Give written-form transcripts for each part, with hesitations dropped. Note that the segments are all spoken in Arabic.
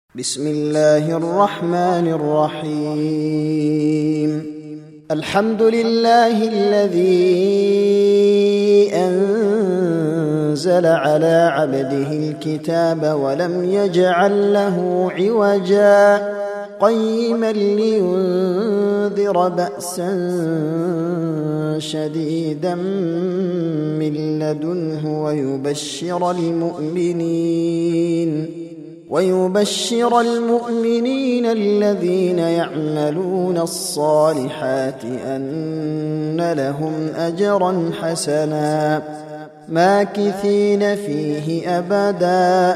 بسم الله الرحمن الرحيم. الحمد لله الذي أنزل على عبده الكتاب ولم يجعل له عوجا قيما لينذر بأسا شديدا من لدنه ويبشر المؤمنين الذين يعملون الصالحات أن لهم أجرا حسنا ماكثين فيه أبدا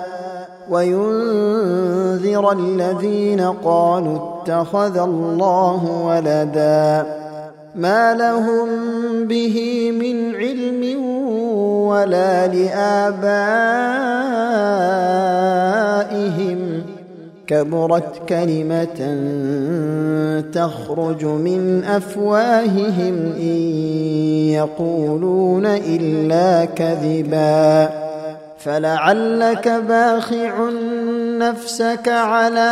وينذر الذين قالوا اتخذ الله ولدا ما لهم به من علم ولا لآبائهم كبرت كلمة تخرج من أفواههم إن يقولون إلا كذبا فلعلك باخع نفسك على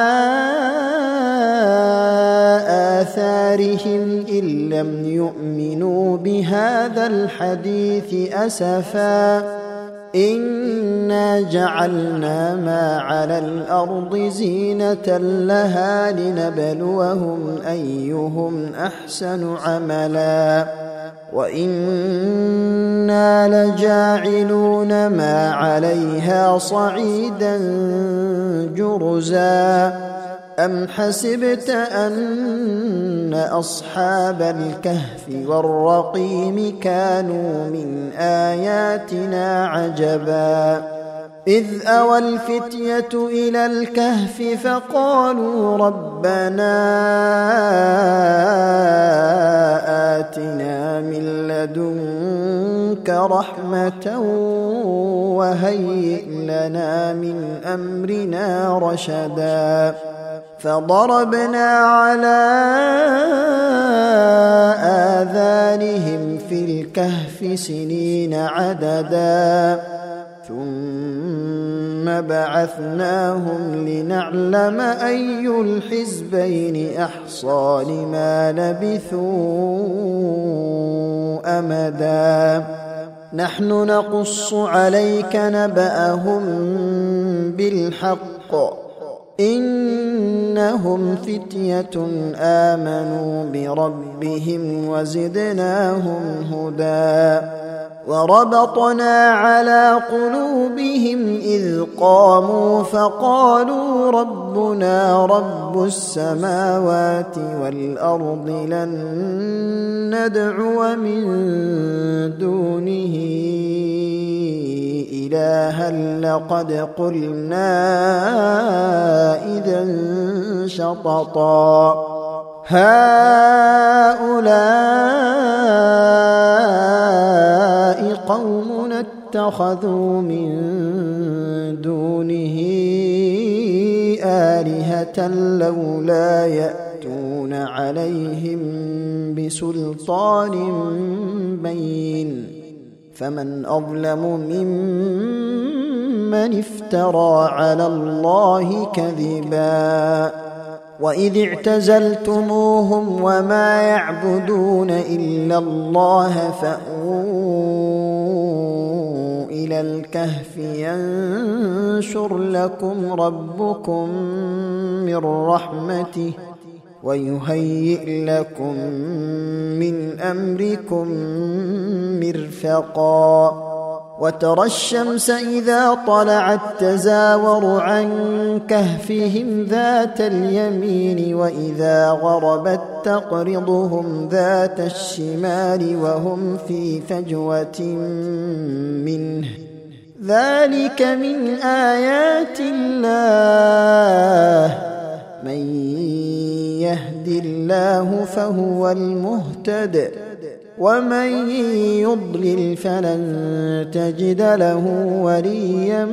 آثارهم إن لم يؤمنوا بهذا الحديث أسفا إنا جعلنا ما على الأرض زينة لها لنبلوهم أيهم أحسن عملا وإنا لجاعلون ما عليها صعيدا جرزا أم حسبت أن أصحاب الكهف والرقيم كانوا من آياتنا عجبا إذ أوى الفتية إلى الكهف فقالوا ربنا آتنا من لدنك رحمة وهيئ لنا من أمرنا رشدا فضربنا على آذانهم في الكهف سنين عددا ثم بعثناهم لنعلم أي الحزبين أحصى لما لبثوا أمدا نحن نقص عليك نبأهم بالحق إنهم فتية آمنوا بربهم وزدناهم هدى وربطنا على قلوبهم إذ قاموا فقالوا ربنا رب السماوات والأرض لن ندعو من دونه إلها لقد قلنا إذا شططا هؤلاء قومنا اتخذوا من دونه آلهة لولا يأتون عليهم بسلطان بين فمن أظلم ممن افترى على الله كذبا وإذ اعتزلتموهم وما يعبدون إلا الله فأووا إلى الكهف ينشر لكم ربكم من رحمته ويهيئ لكم من أمركم مرفقا وترى الشمس إذا طلعت تزاور عن كهفهم ذات اليمين وإذا غربت تقرضهم ذات الشمال وهم في فجوة منه ذلك من آيات الله من يهد الله فهو المهتد ومن يضلل فلن تجد له وليا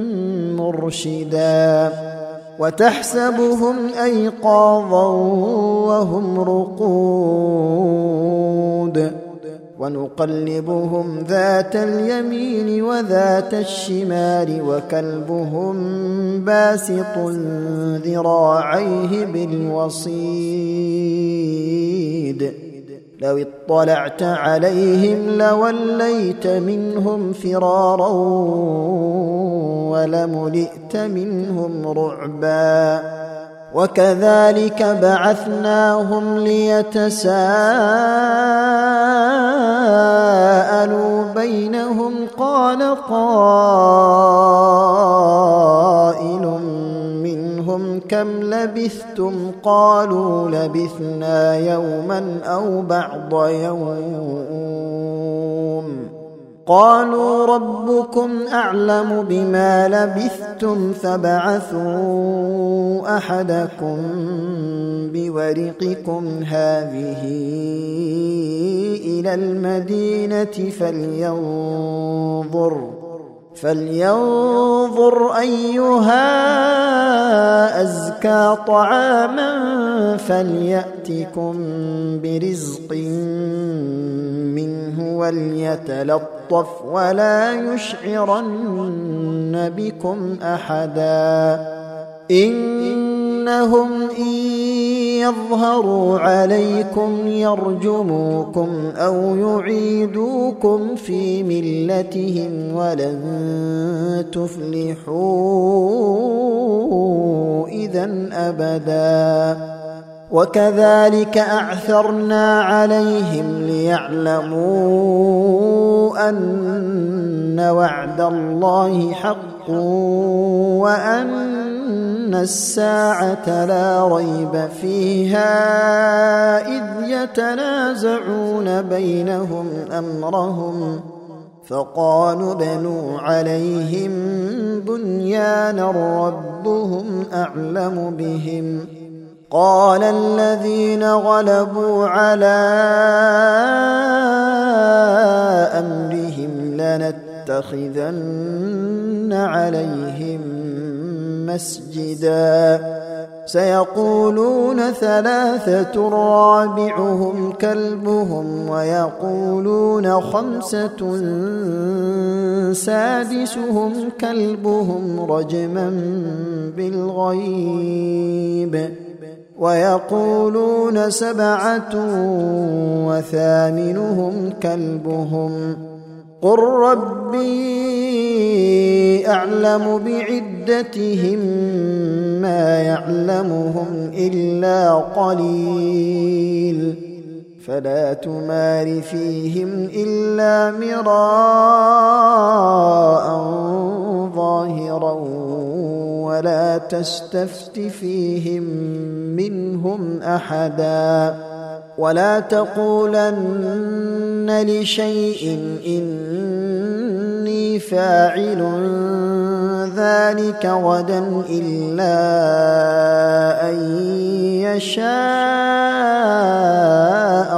مرشدا وتحسبهم أيقاظا وهم رقود ونقلبهم ذات اليمين وذات الشمال وكلبهم باسط ذراعيه بالوصيد لو اطلعت عليهم لوليت منهم فرارا ولملئت منهم رعبا وكذلك بعثناهم ليتساءلوا بينهم قال قائل منهم كم لبثتم قالوا لبثنا يوما أو بعض يوم قالوا ربكم أعلم بما لبثتم فابعثوا أحدكم بورقكم هذه إلى المدينة فلينظر أيها أزكى طعاما فليأتكم برزق منه وليتلطف ولا يشعرن بكم أحدا إنهم إن يظهروا عليكم يرجموكم أو يعيدوكم في ملتهم ولن تفلحوا إذن أبدا وكذلك أعثرنا عليهم ليعلموا أن وعد الله حق وأن الساعة لا ريب فيها إذ يتنازعون بينهم أمرهم فقالوا بنوا عليهم بنيانا ربهم أعلم بهم قال الذين غلبوا على أمرهم لنتخذن عليهم مسجدا سيقولون ثلاثة رابعهم كلبهم ويقولون خمسة سادسهم كلبهم رجما بالغيب ويقولون سبعة وثامنهم كلبهم قل ربي أعلم بعدتهم ما يعلمهم إلا قليل فلا تمار فيهم إلا مراء ظاهرا ولا تستفت فيهم منهم أحدا ولا تقولن لشيء إني فاعل ذلك غدا إلا أن يشاء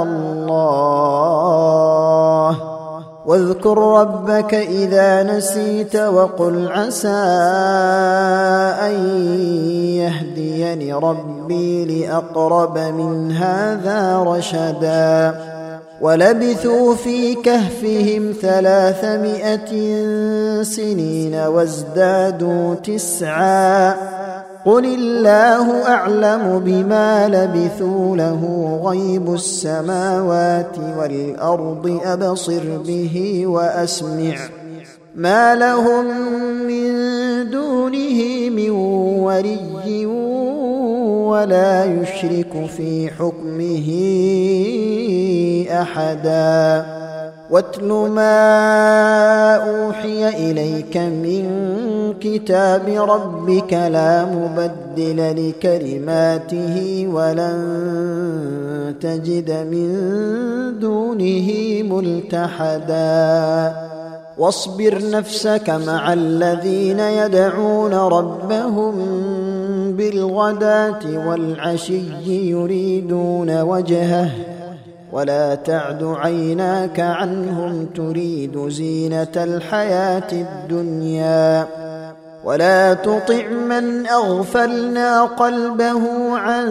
الله واذكر ربك إذا نسيت وقل عسى أن يهديني ربي لأقرب من هذا رشدا ولبثوا في كهفهم 300 سنين وازدادوا 9 قل الله أعلم بما لبثوا له غيب السماوات والأرض أبصر به وأسمع ما لهم من دونه من ولي ولا يشرك في حكمه أحدا واتل ما أوحي إليك من كتاب ربك لا مبدل لكلماته ولن تجد من دونه ملتحدا واصبر نفسك مع الذين يدعون ربهم بالغداة والعشي يريدون وجهه ولا تعد عيناك عنهم تريد زينة الحياة الدنيا ولا تطع من أغفلنا قلبه عن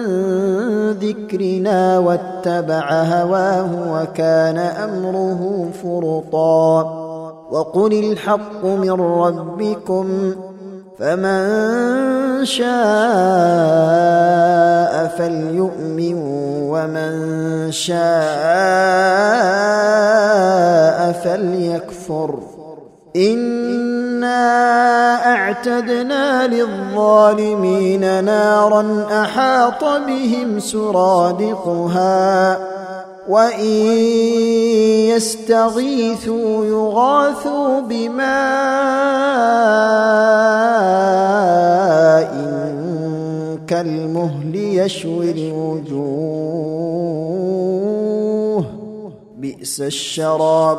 ذكرنا واتبع هواه وكان أمره فرطا وقل الحق من ربكم فمن شاء فليؤمن ومن شاء فليكفر إنا أعتدنا للظالمين نارا أحاط بهم سرادقها وإن يستغيثوا يغاثوا بماء كالمهل يشوي الوجوه بئس الشراب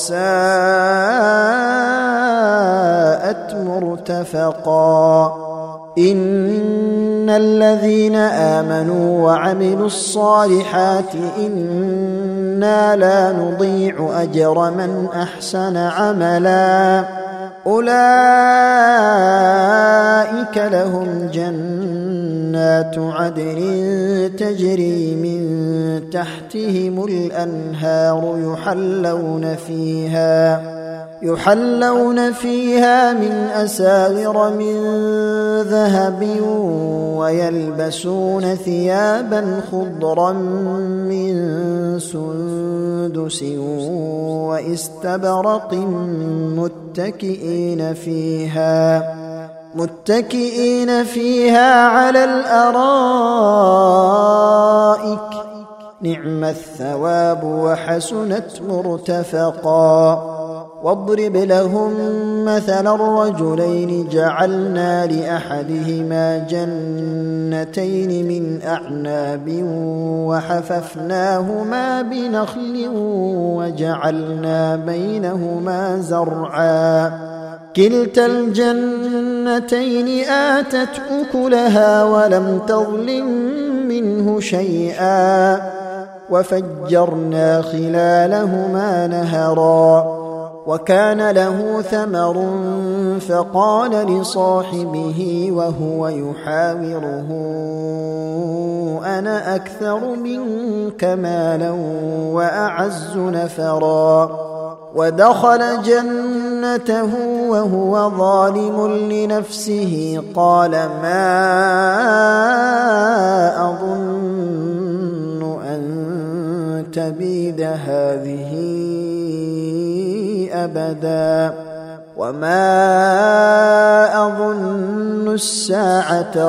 وساءت مرتفقا إن الذين آمنوا وعملوا الصالحات إنا لا نضيع أجر من أحسن عملا أولئك لهم جنات عدن تجري من تحتهم الأنهار يحلون فيها من أساور من ذهب ويلبسون ثيابا خضرا من سندس واستبرق متكئين فيها على الأرائك نعم الثواب وحسنت مرتفقا واضرب لهم مثل الرجلين جعلنا لأحدهما جنتين من أعناب وحففناهما بنخل وجعلنا بينهما زرعا كلتا الجنتين آتت أكلها ولم تظلم منه شيئا وفجرنا خلالهما نهرا وكان له ثمر فقال لصاحبه وهو يحاوره أنا أكثر منك مالا وأعز نفرا ودخل جنته وهو ظالم لنفسه قال ما أظن أن تبيد هذه أبدا وما أظن الساعة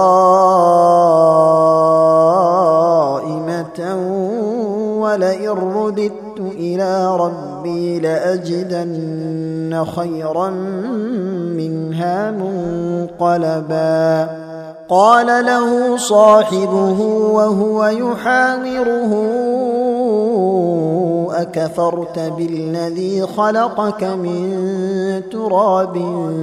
قائمة ولئن رددت إلى ربي لأجدن خيرا منها منقلبا قال له صاحبه وهو يحاوره أكفرت بالذي خلقك من تراب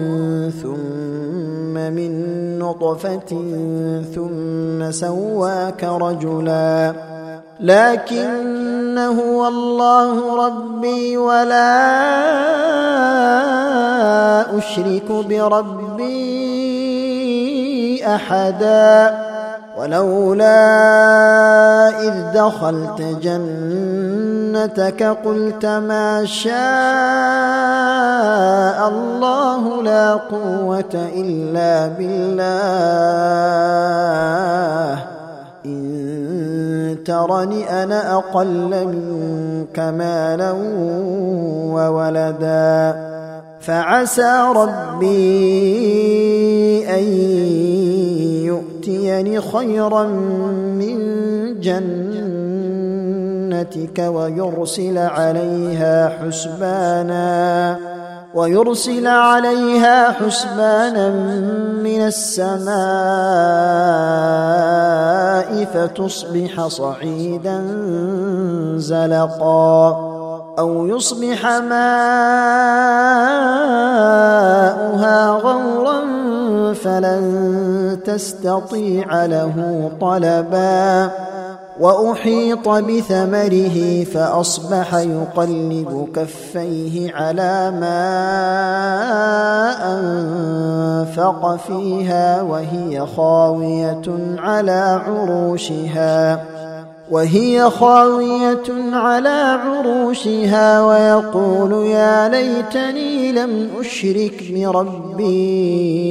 ثم من نطفة ثم سواك رجلا لكن هو الله ربي ولا أشرك بربي أحدا ولولا إذ دخلت جنتك قلت ما شاء الله لا قوة إلا بالله إن ترني أنا أقل منك مالا وولدا فعسى ربي أن يؤتيني خيرا من جنتك ويرسل عليها حسبانا من السماء فتصبح صعيدا زلقا أو يصبح ماؤها غورا فلن تستطيع له طلبا وأحيط بثمره فأصبح يقلب كفيه على ما أنفق فيها وهي خاوية على عروشها ويقول يا ليتني لم أشرك بربي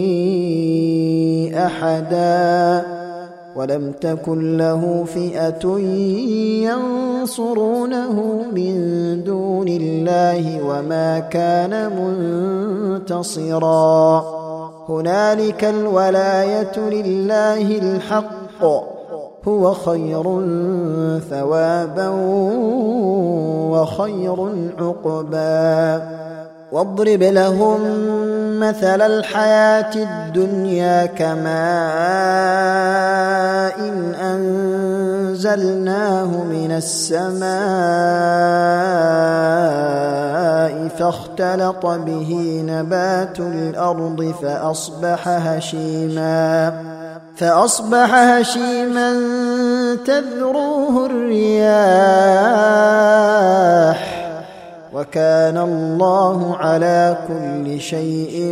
أحدا ولم تكن له فئة ينصرونه من دون الله وما كان منتصرا هنالك الولاية لله الحق هو خير ثوابا وخير عقبا واضرب لهم مثل الحياة الدنيا كماء أنزلناه من السماء فاختلط به نبات الأرض فأصبح هشيما تذروه الرياح وكان الله على كل شيء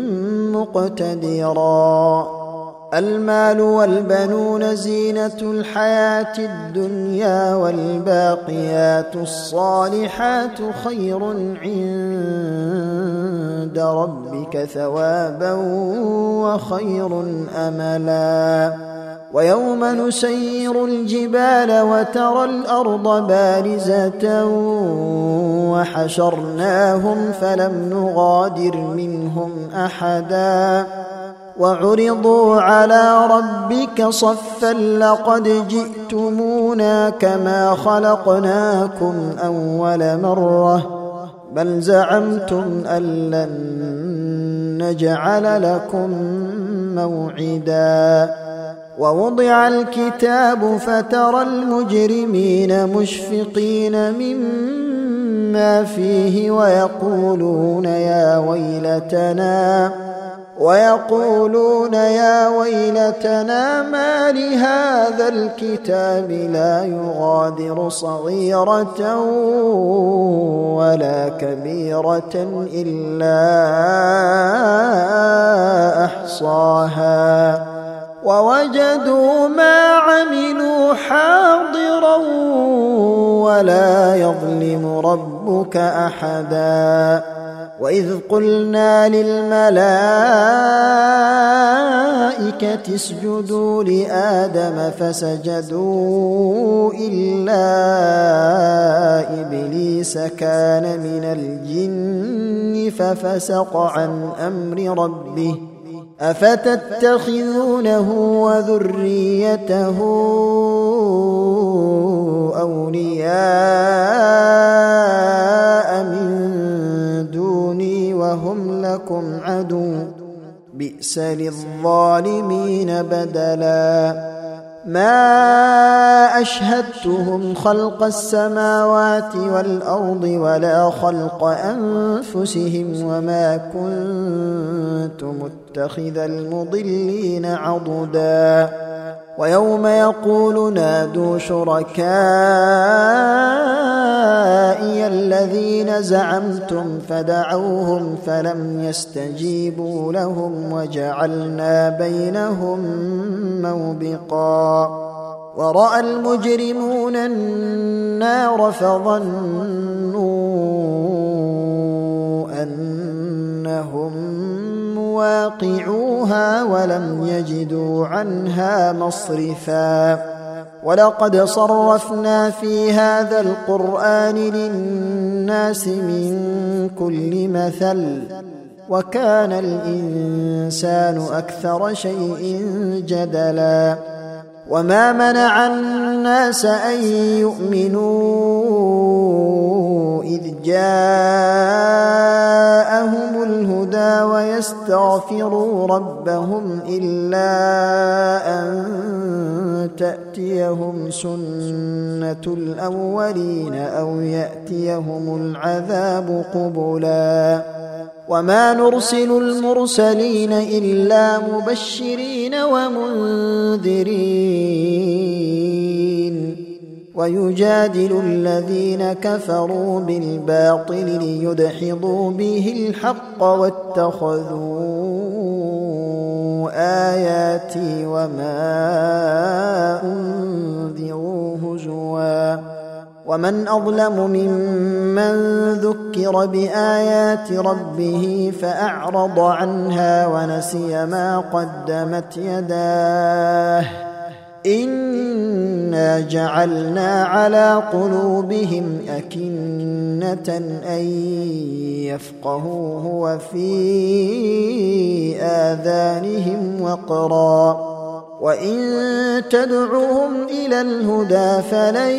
مقتدرا المال والبنون زينة الحياة الدنيا والباقيات الصالحات خير عند ربك ثوابا وخير أملا ويوم نسير الجبال وترى الأرض بارزة وحشرناهم فلم نغادر منهم أحدا وعرضوا على ربك صفا لقد جئتمونا كما خلقناكم أول مرة بل زعمتم أن لن نجعل لكم موعدا ووضع الكتاب فترى المجرمين مشفقين مما فيه ويقولون يا ويلتنا ما لهذا الكتاب لا يغادر صغيرة ولا كبيرة إلا أحصاها ووجدوا ما عملوا حاضرا ولا يظلم ربك أحدا وإذ قلنا للملائكة اسجدوا لآدم فسجدوا إلا إبليس كان من الجن ففسق عن أمر ربه أفتتخذونه وذريته أولياء من دوني وهم لكم عدو بئس للظالمين بدلا ما أشهدتهم خلق السماوات والأرض ولا خلق أنفسهم وما كنت متخذ المضلين عضدا ويوم يقول نادوا شركائي الذين زعمتم فدعوهم فلم يستجيبوا لهم وجعلنا بينهم موبقا ورأى المجرمون النار فظنوا أنهم مواقعوها ولم يجدوا عنها مصرفا ولقد صرفنا في هذا القرآن للناس من كل مثل وكان الإنسان أكثر شيء جدلا وما منع الناس أن يؤمنوا إذ جاءهم الهدى ويستغفروا ربهم إلا أن تأتيهم سنة الأولين أو يأتيهم العذاب قبلا وما نرسل المرسلين إلا مبشرين ومنذرين ويجادل الذين كفروا بالباطل ليدحضوا به الحق واتخذوا آياتي وما أنذروا هزوا ومن أظلم ممن ذكر بآيات ربه فأعرض عنها ونسي ما قدمت يداه إنا جعلنا على قلوبهم أكنة أن يفقهوه وفي آذانهم وقرا وإن تدعوهم إلى الهدى فلن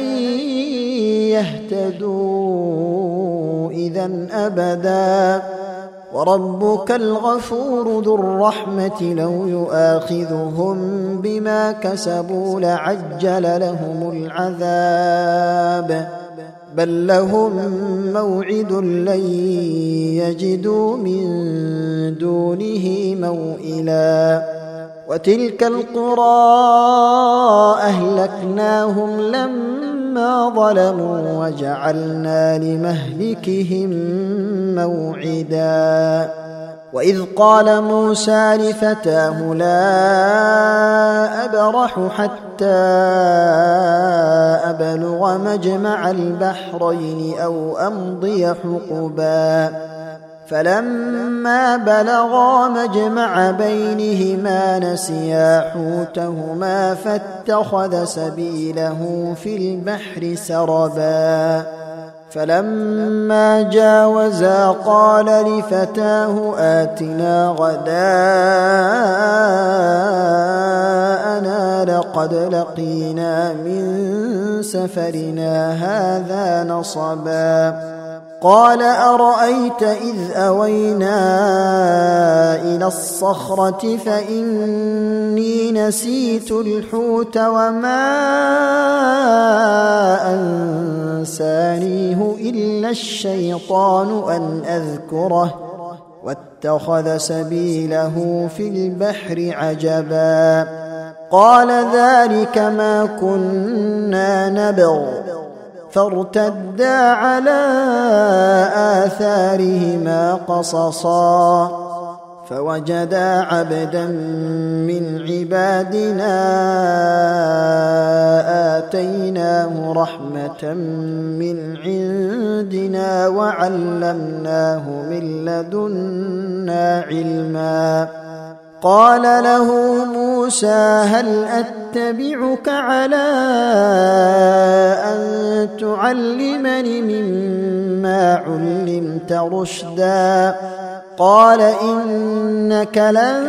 يهتدوا إذن أبدا وربك الغفور ذو الرحمة لو يؤاخذهم بما كسبوا لعجل لهم العذاب بل لهم موعد لن يجدوا من دونه موئلا وتلك القرى أهلكناهم لما ظلموا وجعلنا لمهلكهم موعدا وإذ قال موسى لفتاه لا أبرح حتى أبلغ مجمع البحرين أو أمضي حقبا فلما بلغا مجمع بينهما نسيا حوتهما فاتخذ سبيله في البحر سربا فلما جاوزا قال لفتاه آتنا غداءنا لقد لقينا من سفرنا هذا نصبا قال أرأيت إذ أوينا إلى الصخرة فإني نسيت الحوت وما أنسانيه إلا الشيطان أن أذكره واتخذ سبيله في البحر عجبا قال ذلك ما كنا نبغ فارتدا على آثارهما قصصا فوجدا عبدا من عبادنا آتيناه رحمة من عندنا وعلمناه من لدنا علما قال له موسى هل أتبعك على أن تعلمني مما علمت رشدا قال إنك لن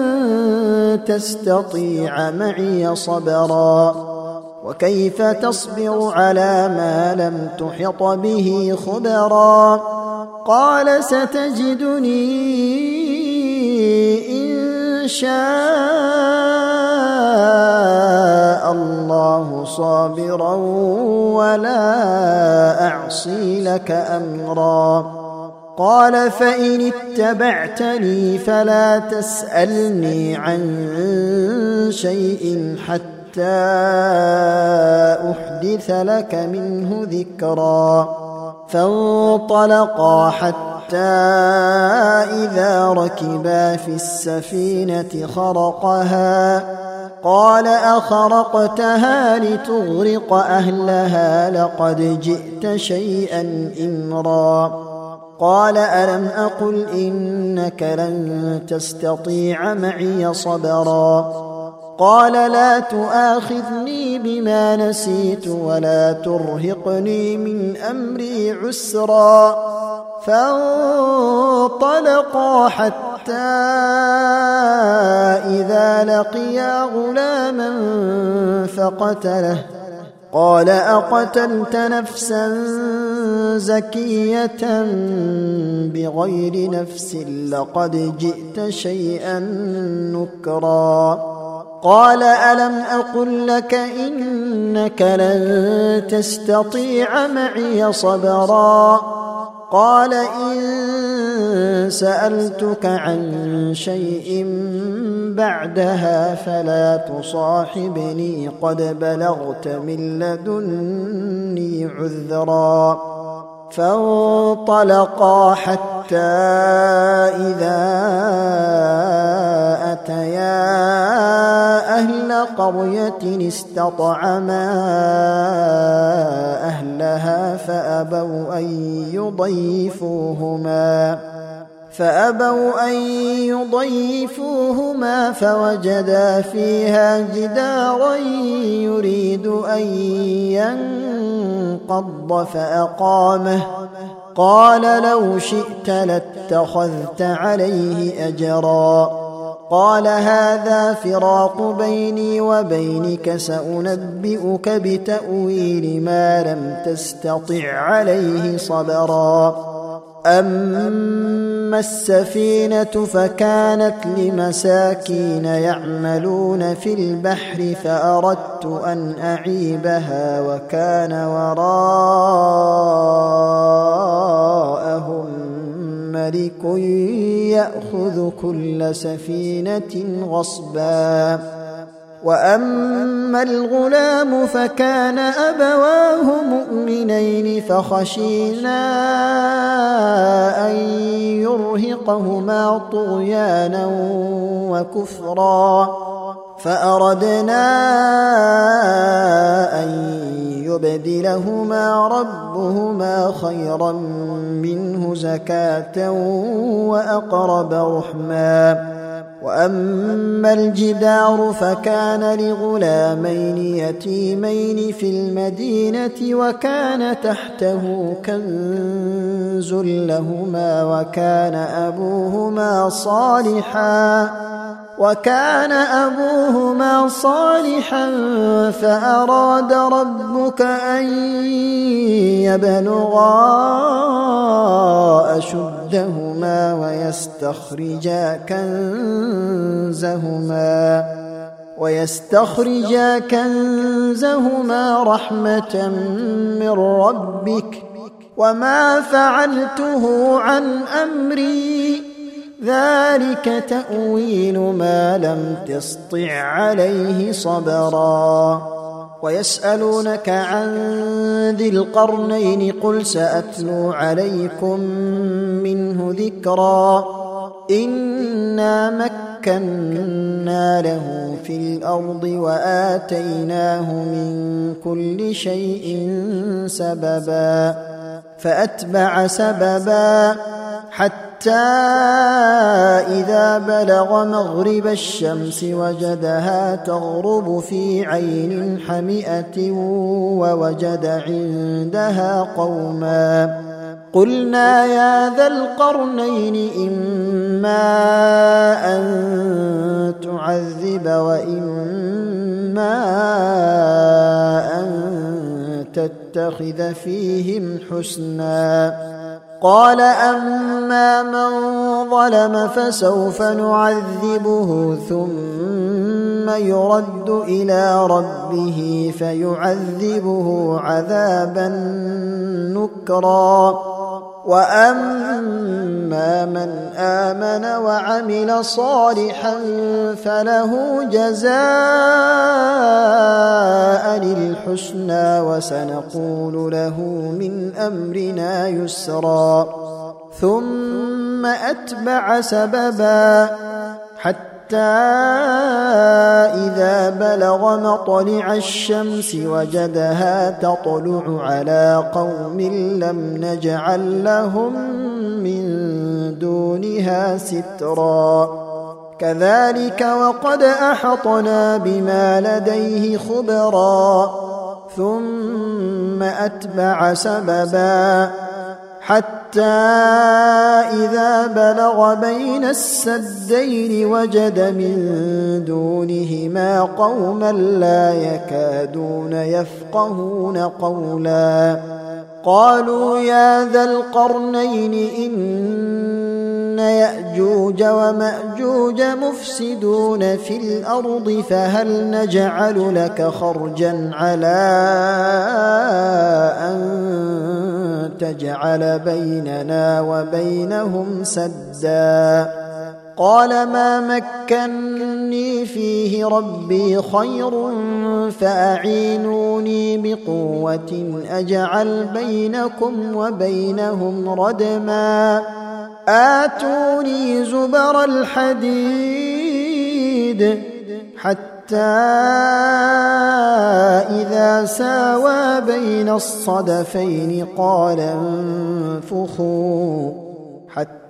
تستطيع معي صبرا وكيف تصبر على ما لم تحط به خبرا قال ستجدني إن شاء الله صابرا ولا أعصي لك أمرا قال فإن اتبعتني فلا تسألني عن شيء حتى أحدث لك منه ذكرا فانطلقا حتى إذا ركبا في السفينة خرقها قال أخرقتها لتغرق أهلها لقد جئت شيئا إمرا قال ألم أقل إنك لن تستطيع معي صبرا قال لا تؤاخذني بما نسيت ولا ترهقني من أمري عسرا فانطلقا حتى إذا لقيا غلاما فقتله قال أقتلت نفسا زكية بغير نفس لقد جئت شيئا نكرا قال ألم أقل لك إنك لن تستطيع معي صبرا قال إن سألتك عن شيء بعدها فلا تصاحبني قد بلغت من لدني عذرا فانطلقا حتى إذا أتيا أهل قرية استطعما أهلها فأبوا أن يضيفوهما فوجدا فيها جدارا يريد أن ينقض فأقامه قال لو شئت لاتخذت عليه أجرا قال هذا فراق بيني وبينك سأنبئك بتأويل ما لم تستطع عليه صبرا أما السفينة فكانت لمساكين يعملون في البحر فأردت أن أعيبها وكان وراءهم ملك يأخذ كل سفينة غصبا وأما الغلام فكان أبواه مؤمنين فخشينا أن يرهقهما طغيانا وكفرا فأردنا أن يبدلهما ربهما خيرا منه زكاة وأقرب رحما وأما الجدار فكان لغلامين يتيمين في المدينة وكان تحته كنز لهما وكان أبوهما صالحا فأراد ربك أن يبلغا أشدهما ويستخرجا كنزهما رحمة من ربك وما فعلته عن أمري ذلك تأويل ما لم تسطع عليه صبرا ويسألونك عن ذي القرنين قل سأتلو عليكم منه ذكرا إنا مكنا له في الأرض وآتيناه من كل شيء سببا فأتبع سببا حتى إذا بلغ مغرب الشمس وجدها تغرب في عين حمئة ووجد عندها قوما قلنا يا ذا القرنين إما أن تعذب وإما أن تتخذ فيهم حسنا قال أما من ظلم فسوف نعذبه ثم يرد إلى ربه فيعذبه عذابا نكرا وأما من آمن وعمل صالحا فله جزاء الحسنى وسنقول له من أمرنا يسرا ثم أتبع سببا حتى إذا بلغ مطلع الشمس وجدها تطلع على قوم لم نجعل لهم من دونها سترا كذلك وقد أحطنا بما لديه خبرا ثم أتبع سببا حتى إذا بلغ بين السدين وجد من دونهما قوما لا يكادون يفقهون قولا قالوا يا ذا القرنين إن يأجوج ومأجوج مفسدون في الأرض فهل نجعل لك خرجا على أن تجعل بيننا وبينهم سدا قال ما مكني فيه ربي خير فأعينوني بقوة أجعل بينكم وبينهم ردما آتوني زبر الحديد حتى إذا ساوى بين الصدفين قال انفخوا حتى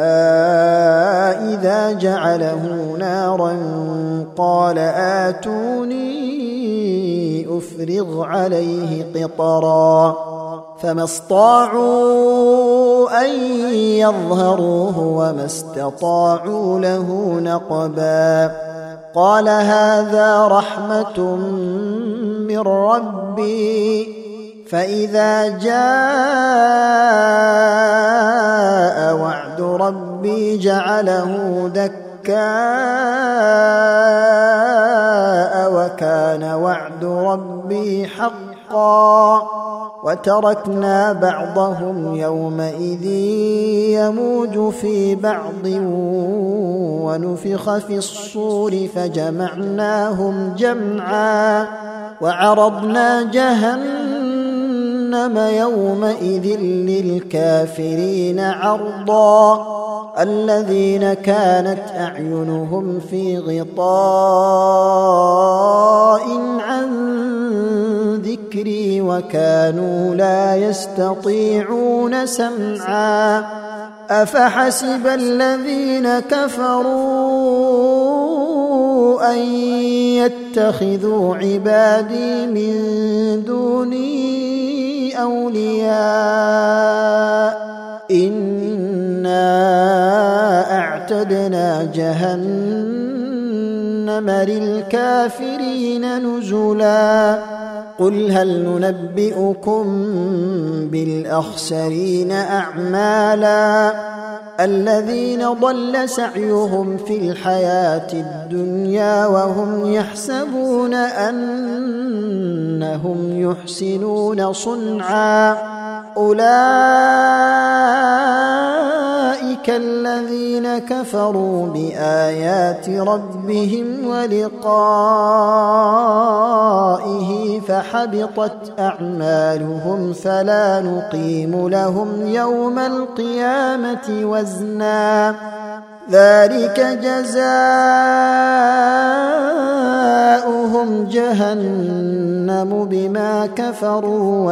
إذا جعله نارا قال آتوني أفرغ عليه قطرا فما استطاعوا أن يظهروه وما استطاعوا له نقبا قال هذا رحمة من ربي فإذا جاء وعد ربي جعله دكاء وكان وعد ربي حقا وتركنا بعضهم يومئذ يموج في بعض ونفخ في الصور فجمعناهم جمعا وعرضنا جهنم يومئذ للكافرين عرضا الذين كانت أعينهم في غطاء عن ذكري وكانوا لا يستطيعون سمعا أفحسب الذين كفروا أن يتخذوا عبادي من دوني أولياء إنا أعتدنا جهنم للكافرين نزلا قل هل ننبئكم بالأخسرين أعمالا الذين ضل سعيهم في الحياة الدنيا وهم يحسبون أنهم يحسنون صنعا أولئك الذين كفروا بآيات ربهم ولقائه فحبطت أعمالهم فلا نقيم لهم يوم القيامة وزنا ذلك جزاؤهم جهنم بما كفروا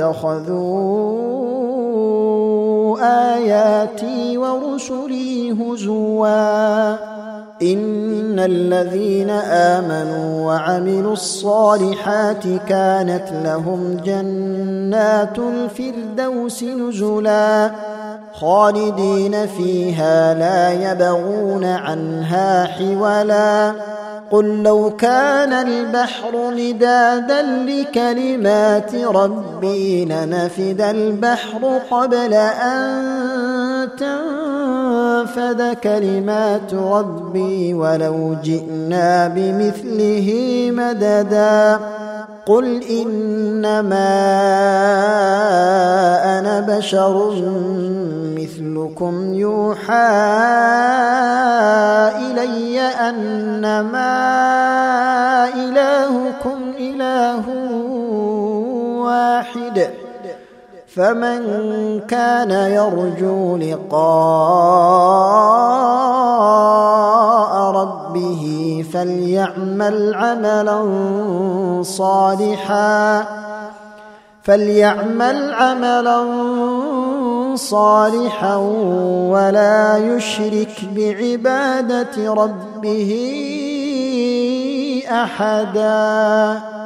واتخذوا آياتي ورسلي هزوا إن الذين آمنوا وعملوا الصالحات كانت لهم جنات الفردوس نزلا خالدين فيها لا يبغون عنها حولا قل لو كان البحر مدادا لكلمات ربي لنفد البحر قبل أن تنفد كلمات ربي ولو جئنا بمثله مددا قل إنما أنا بشر مثلكم يوحى إلي أنما إلهكم إله واحد فمن كان يرجو لقاء ربه فليعمل عملا صالحا ولا يشرك بعبادة ربه أحدا.